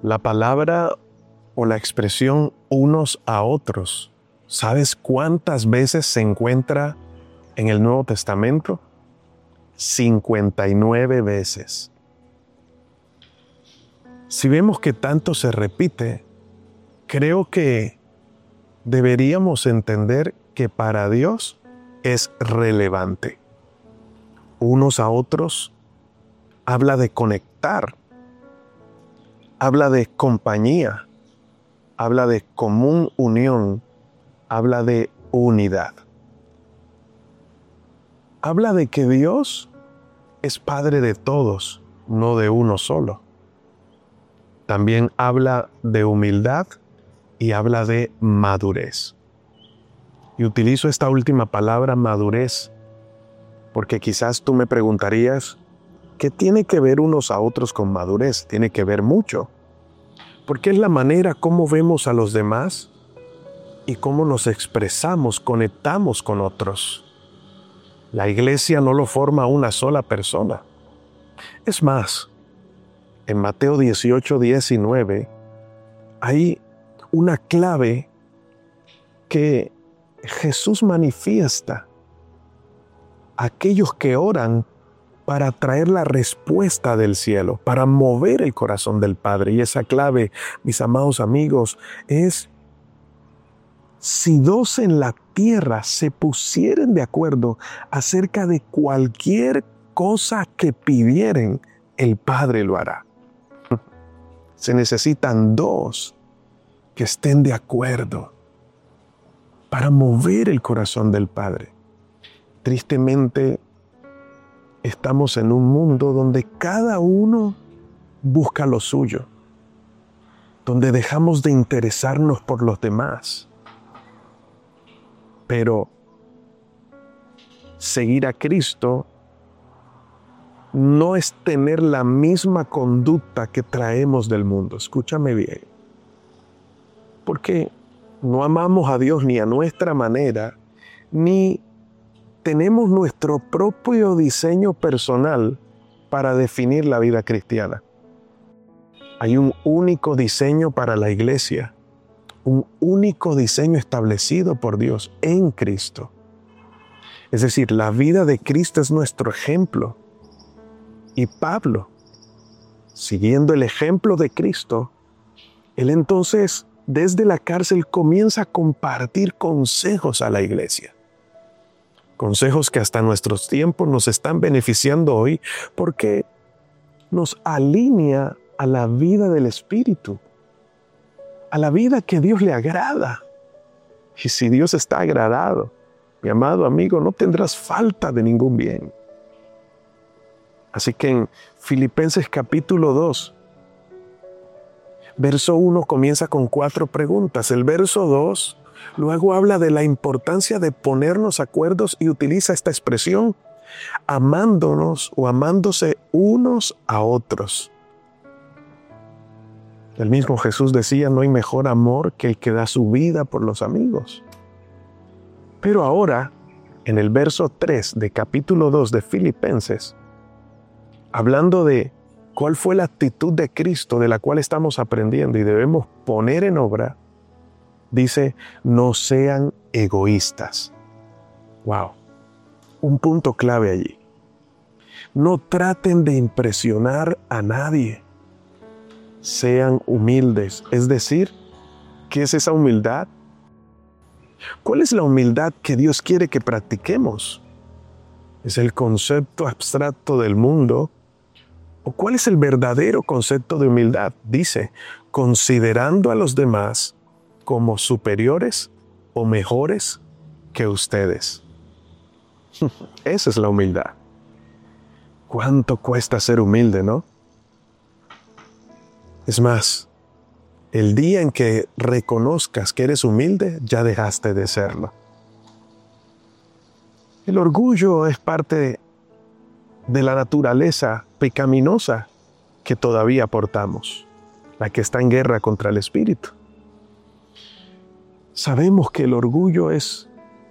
La palabra o la expresión unos a otros, ¿sabes cuántas veces se encuentra en el Nuevo Testamento? 59 veces. Si vemos que tanto se repite, creo que deberíamos entender que para Dios es relevante. Unos a otros habla de conectar, habla de compañía, habla de común unión, habla de unidad. Habla de que Dios es Padre de todos, no de uno solo. También habla de humildad y habla de madurez. Y utilizo esta última palabra, madurez, porque quizás tú me preguntarías, ¿qué tiene que ver unos a otros con madurez? Tiene que ver mucho, porque es la manera como vemos a los demás y cómo nos expresamos, conectamos con otros. La iglesia no lo forma una sola persona. Es más, en Mateo 18:19 hay una clave que Jesús manifiesta a aquellos que oran para traer la respuesta del cielo, para mover el corazón del Padre. Y esa clave, mis amados amigos, es: si dos en la tierra se pusieren de acuerdo acerca de cualquier cosa que pidieren, el Padre lo hará. Se necesitan dos que estén de acuerdo para mover el corazón del Padre. Tristemente, estamos en un mundo donde cada uno busca lo suyo, donde dejamos de interesarnos por los demás. Pero seguir a Cristo no es tener la misma conducta que traemos del mundo. Escúchame bien. Porque no amamos a Dios ni a nuestra manera, ni tenemos nuestro propio diseño personal para definir la vida cristiana. Hay un único diseño para la iglesia, un único diseño establecido por Dios en Cristo. Es decir, la vida de Cristo es nuestro ejemplo. Y Pablo, siguiendo el ejemplo de Cristo, él entonces desde la cárcel comienza a compartir consejos a la iglesia. Consejos que hasta nuestros tiempos nos están beneficiando hoy porque nos alinea a la vida del Espíritu, a la vida que Dios le agrada. Y si Dios está agradado, mi amado amigo, no tendrás falta de ningún bien. Así que en Filipenses capítulo 2, verso 1 comienza con 4 preguntas. El verso 2 luego habla de la importancia de ponernos acuerdos y utiliza esta expresión, amándonos o amándose unos a otros. El mismo Jesús decía, no hay mejor amor que el que da su vida por los amigos. Pero ahora, en el verso 3 de capítulo 2 de Filipenses, hablando de cuál fue la actitud de Cristo de la cual estamos aprendiendo y debemos poner en obra, dice, no sean egoístas. Wow, un punto clave allí. No traten de impresionar a nadie. Sean humildes. Es decir, ¿qué es esa humildad? ¿Cuál es la humildad que Dios quiere que practiquemos? ¿Es el concepto abstracto del mundo? ¿O cuál es el verdadero concepto de humildad? Dice, considerando a los demás como superiores o mejores que ustedes. Esa es la humildad. ¿Cuánto cuesta ser humilde, no? Es más, el día en que reconozcas que eres humilde, ya dejaste de serlo. El orgullo es parte de la naturaleza pecaminosa que todavía portamos, la que está en guerra contra el espíritu. Sabemos que el orgullo es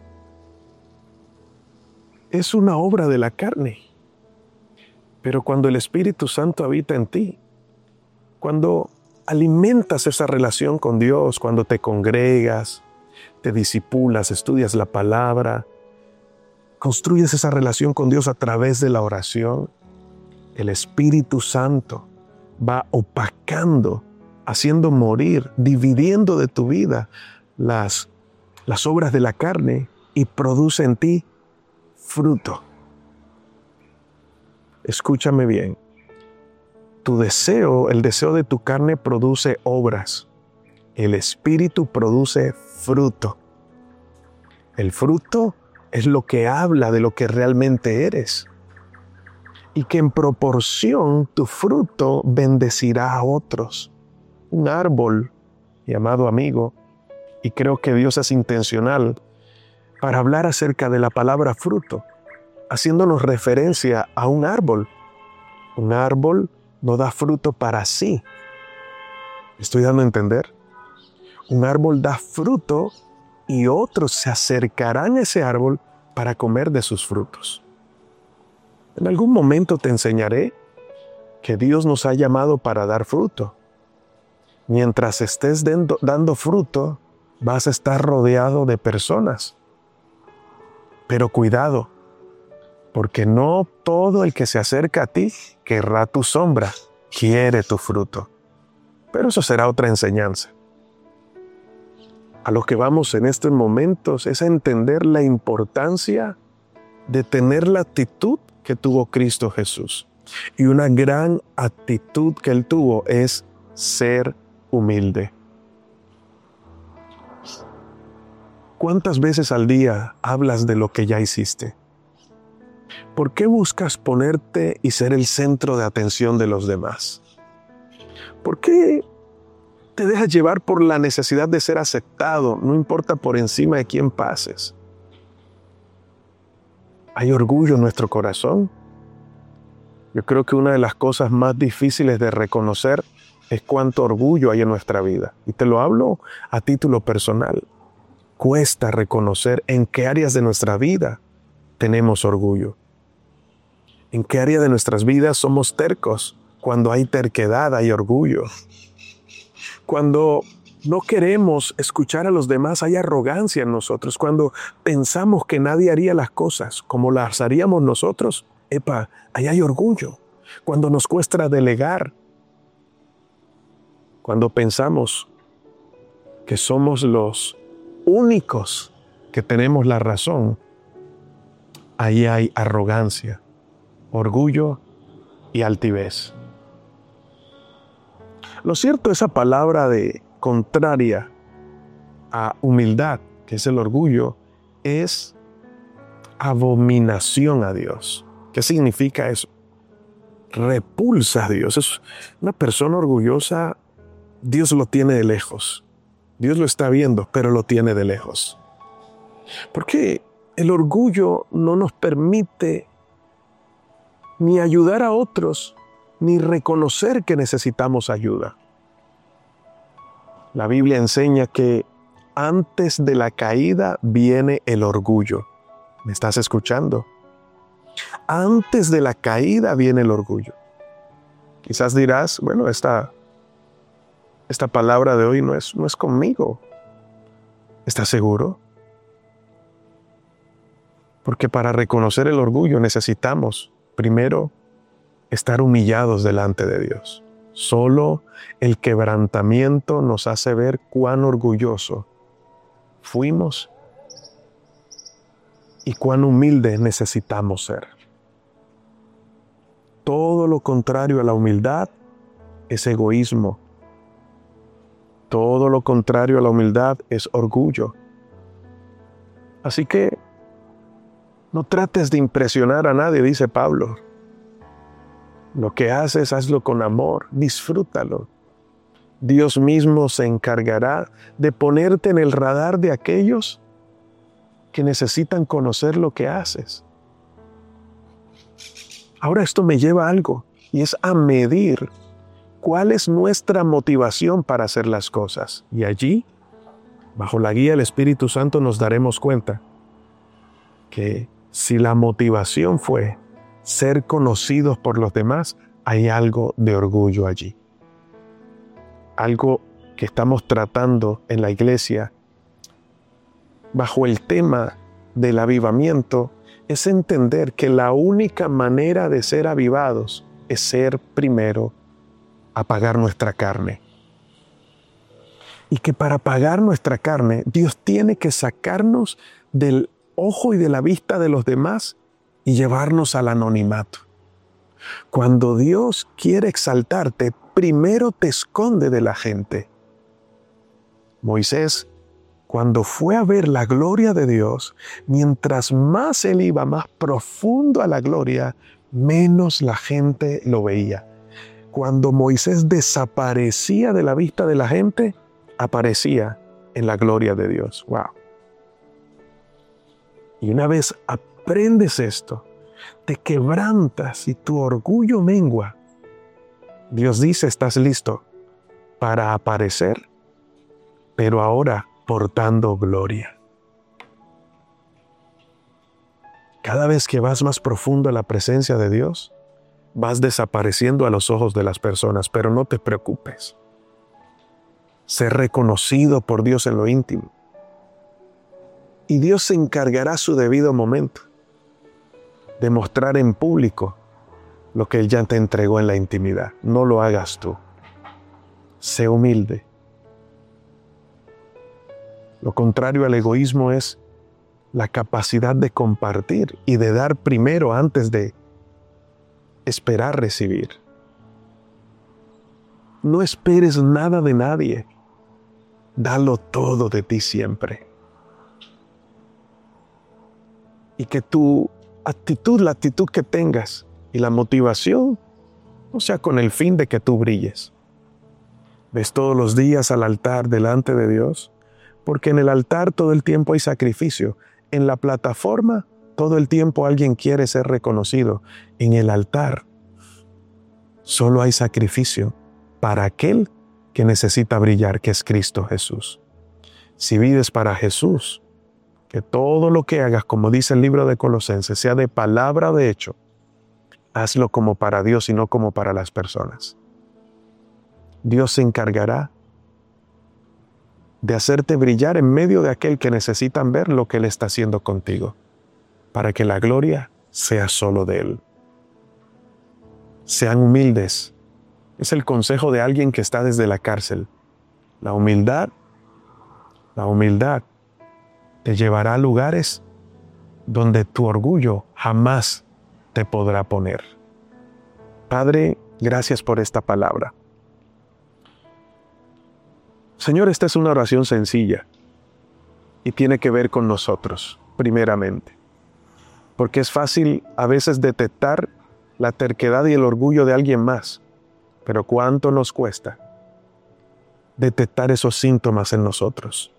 una obra de la carne, pero cuando el Espíritu Santo habita en ti, cuando alimentas esa relación con Dios cuando te congregas, te disipulas, estudias la palabra, construyes esa relación con Dios a través de la oración. El Espíritu Santo va opacando, haciendo morir, dividiendo de tu vida las obras de la carne y produce en ti fruto. Escúchame bien. Tu deseo, el deseo de tu carne produce obras. El Espíritu produce fruto. El fruto es lo que habla de lo que realmente eres. Y que en proporción tu fruto bendecirá a otros. Un árbol, llamado amigo, y creo que Dios es intencional para hablar acerca de la palabra fruto, haciéndonos referencia a un árbol. Un árbol no da fruto para sí. ¿Estoy dando a entender? Un árbol da fruto y otros se acercarán a ese árbol para comer de sus frutos. En algún momento te enseñaré que Dios nos ha llamado para dar fruto. Mientras estés dando fruto, vas a estar rodeado de personas. Pero cuidado, porque no todo el que se acerca a ti querrá tu sombra, quiere tu fruto. Pero eso será otra enseñanza. A lo que vamos en estos momentos es a entender la importancia de tener la actitud que tuvo Cristo Jesús. Y una gran actitud que Él tuvo es ser humilde. ¿Cuántas veces al día hablas de lo que ya hiciste? ¿Por qué buscas ponerte y ser el centro de atención de los demás? ¿Por qué te dejas llevar por la necesidad de ser aceptado, no importa por encima de quién pases? ¿Hay orgullo en nuestro corazón? Yo creo que una de las cosas más difíciles de reconocer es cuánto orgullo hay en nuestra vida. Y te lo hablo a título personal. Cuesta reconocer en qué áreas de nuestra vida tenemos orgullo. En qué área de nuestras vidas somos tercos. Cuando hay terquedad, hay orgullo. Cuando no queremos escuchar a los demás, hay arrogancia en nosotros. Cuando pensamos que nadie haría las cosas como las haríamos nosotros, ahí hay orgullo. Cuando nos cuesta delegar, cuando pensamos que somos los únicos que tenemos la razón, ahí hay arrogancia, orgullo y altivez. Lo cierto, esa palabra de contraria a humildad, que es el orgullo, es abominación a Dios. ¿Qué significa eso? Repulsa a Dios. Es una persona orgullosa, Dios lo tiene de lejos. Dios lo está viendo, pero lo tiene de lejos. Porque el orgullo no nos permite ni ayudar a otros, ni reconocer que necesitamos ayuda. La Biblia enseña que antes de la caída viene el orgullo. ¿Me estás escuchando? Antes de la caída viene el orgullo. Quizás dirás, bueno, esta palabra de hoy no es conmigo. ¿Estás seguro? Porque para reconocer el orgullo necesitamos, primero, estar humillados delante de Dios. Solo el quebrantamiento nos hace ver cuán orgulloso fuimos y cuán humildes necesitamos ser. Todo lo contrario a la humildad es egoísmo. Todo lo contrario a la humildad es orgullo. Así que no trates de impresionar a nadie, dice Pablo. Lo que haces, hazlo con amor, disfrútalo. Dios mismo se encargará de ponerte en el radar de aquellos que necesitan conocer lo que haces. Ahora esto me lleva a algo, y es a medir cuál es nuestra motivación para hacer las cosas. Y allí, bajo la guía del Espíritu Santo, nos daremos cuenta que si la motivación fue ser conocidos por los demás, hay algo de orgullo allí. algo que estamos tratando en la iglesia bajo el tema del avivamiento es entender que la única manera de ser avivados es ser primero apagar nuestra carne. Y que para apagar nuestra carne, Dios tiene que sacarnos del ojo y de la vista de los demás y llevarnos al anonimato. Cuando Dios quiere exaltarte, primero te esconde de la gente. Moisés, cuando fue a ver la gloria de Dios, mientras más él iba más profundo a la gloria, menos la gente lo veía. Cuando Moisés desaparecía de la vista de la gente, aparecía en la gloria de Dios. ¡Wow! Y una vez aprendes esto, te quebrantas y tu orgullo mengua. Dios dice, estás listo para aparecer, pero ahora portando gloria. Cada vez que vas más profundo a la presencia de Dios, vas desapareciendo a los ojos de las personas, pero no te preocupes. Ser reconocido por Dios en lo íntimo. Y Dios se encargará a su debido momento de mostrar en público lo que Él ya te entregó en la intimidad. No lo hagas tú. Sé humilde. Lo contrario al egoísmo es la capacidad de compartir y de dar primero antes de esperar recibir. No esperes nada de nadie. Dalo todo de ti siempre. Y que tu actitud, la actitud que tengas y la motivación no sea con el fin de que tú brilles. Ves todos los días al altar delante de Dios, porque en el altar todo el tiempo hay sacrificio. En la plataforma todo el tiempo alguien quiere ser reconocido. En el altar solo hay sacrificio para aquel que necesita brillar, que es Cristo Jesús. Si vives para Jesús, que todo lo que hagas, como dice el libro de Colosenses, sea de palabra o de hecho, hazlo como para Dios y no como para las personas. Dios se encargará de hacerte brillar en medio de aquel que necesitan ver lo que Él está haciendo contigo, para que la gloria sea solo de Él. Sean humildes. Es el consejo de alguien que está desde la cárcel. La humildad te llevará a lugares donde tu orgullo jamás te podrá poner. Padre, gracias por esta palabra. Señor, esta es una oración sencilla y tiene que ver con nosotros, primeramente. Porque es fácil a veces detectar la terquedad y el orgullo de alguien más, pero ¿cuánto nos cuesta detectar esos síntomas en nosotros?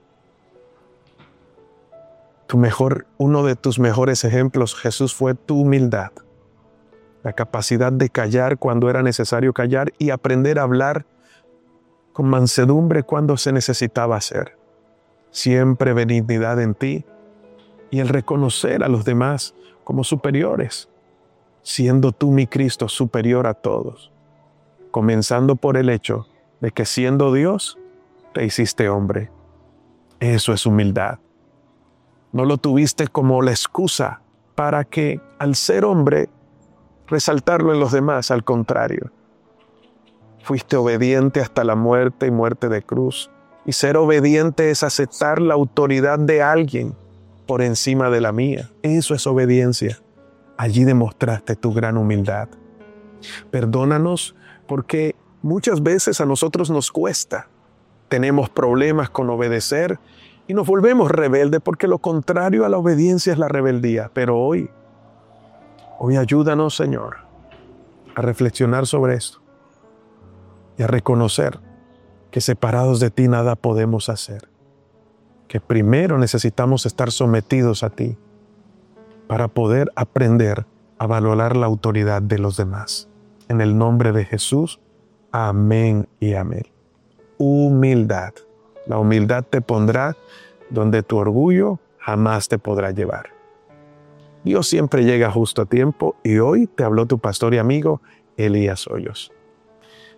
Uno de tus mejores ejemplos, Jesús, fue tu humildad, la capacidad de callar cuando era necesario callar y aprender a hablar con mansedumbre cuando se necesitaba hacer. Siempre benignidad en ti y el reconocer a los demás como superiores, siendo tú, mi Cristo, superior a todos, comenzando por el hecho de que siendo Dios, te hiciste hombre. Eso es humildad. No lo tuviste como la excusa para que, al ser hombre, resaltarlo en los demás. Al contrario, fuiste obediente hasta la muerte y muerte de cruz. Y ser obediente es aceptar la autoridad de alguien por encima de la mía. Eso es obediencia. Allí demostraste tu gran humildad. Perdónanos porque muchas veces a nosotros nos cuesta. Tenemos problemas con obedecer y nos volvemos rebeldes porque lo contrario a la obediencia es la rebeldía. Pero hoy ayúdanos, Señor, a reflexionar sobre esto y a reconocer que separados de ti nada podemos hacer. Que primero necesitamos estar sometidos a ti para poder aprender a valorar la autoridad de los demás. En el nombre de Jesús, amén y amén. Humildad. La humildad te pondrá donde tu orgullo jamás te podrá llevar. Dios siempre llega justo a tiempo y hoy te habló tu pastor y amigo Elías Hoyos.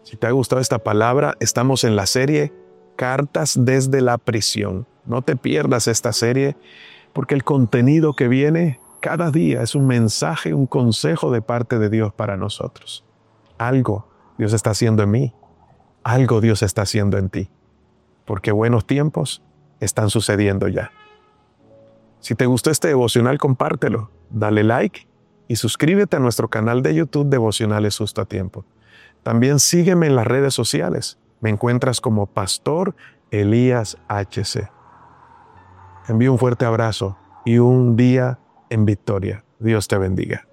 Si te ha gustado esta palabra, estamos en la serie Cartas desde la prisión. No te pierdas esta serie porque el contenido que viene cada día es un mensaje, un consejo de parte de Dios para nosotros. Algo Dios está haciendo en mí, algo Dios está haciendo en ti, porque buenos tiempos están sucediendo ya. Si te gustó este devocional, compártelo, dale like y suscríbete a nuestro canal de YouTube Devocionales Justo a Tiempo. También sígueme en las redes sociales. Me encuentras como Pastor Elías HC. Te envío un fuerte abrazo y un día en victoria. Dios te bendiga.